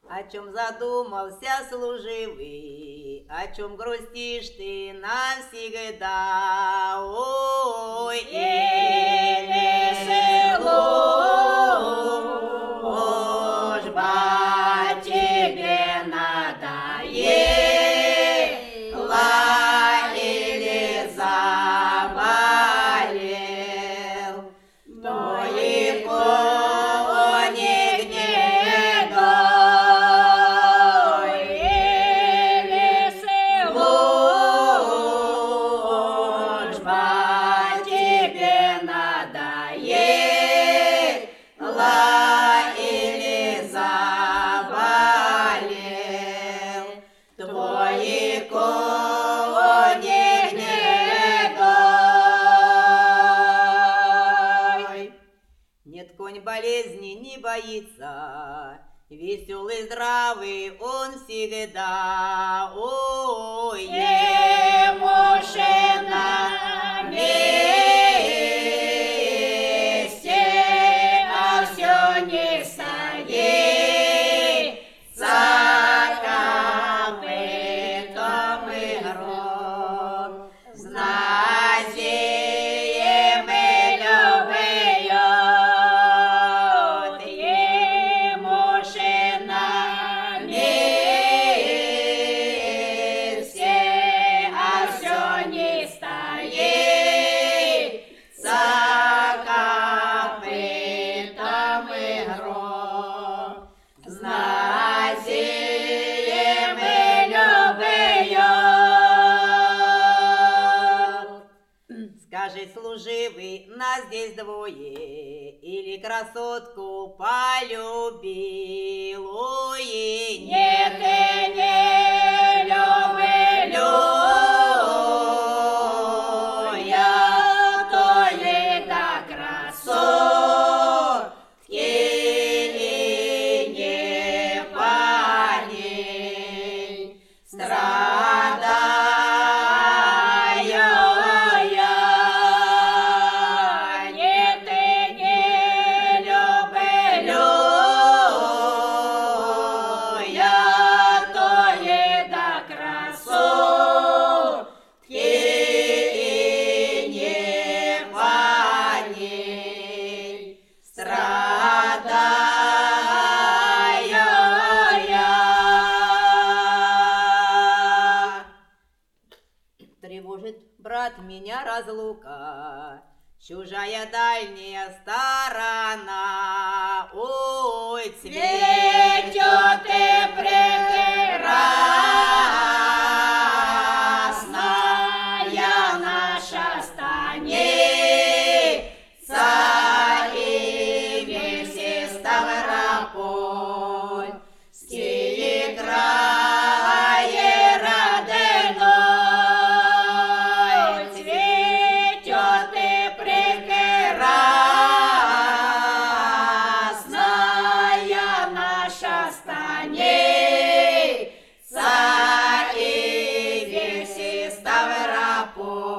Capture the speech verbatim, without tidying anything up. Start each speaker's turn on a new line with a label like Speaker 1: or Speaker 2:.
Speaker 1: О чем задумался служивый, о чем грустишь ты навсегда? Ой,
Speaker 2: или село, уж ба тебе надоело, или заболел, но и коник гнедой, или село, уж ба тебе надоело, или заболел, твой коник гнедой.
Speaker 1: нет, конь болезни не боится, веселый, здравый он всегда. Ой,
Speaker 2: Ему же на месте, а все не стоится копытом и гром. Знаем и любят, ему же на месте, а все не стоится копытом и гром. Знаем и любят.
Speaker 1: скажи, служивый, нас здесь двое, или красотку полюбил? Ой,
Speaker 2: Нет, и не люблю я той да красотки не по ней страдаю я. Нет, и не люблю я той да красотки не по ней страдаю я.
Speaker 1: тревожит, брат, меня разлука, чужая дальняя сторона. Ой, цвет
Speaker 2: Цветет и прекрасная наша станица, и весь Ставрополь играет родной. Цветет и прекрасная наша станица, и весь Ставрополь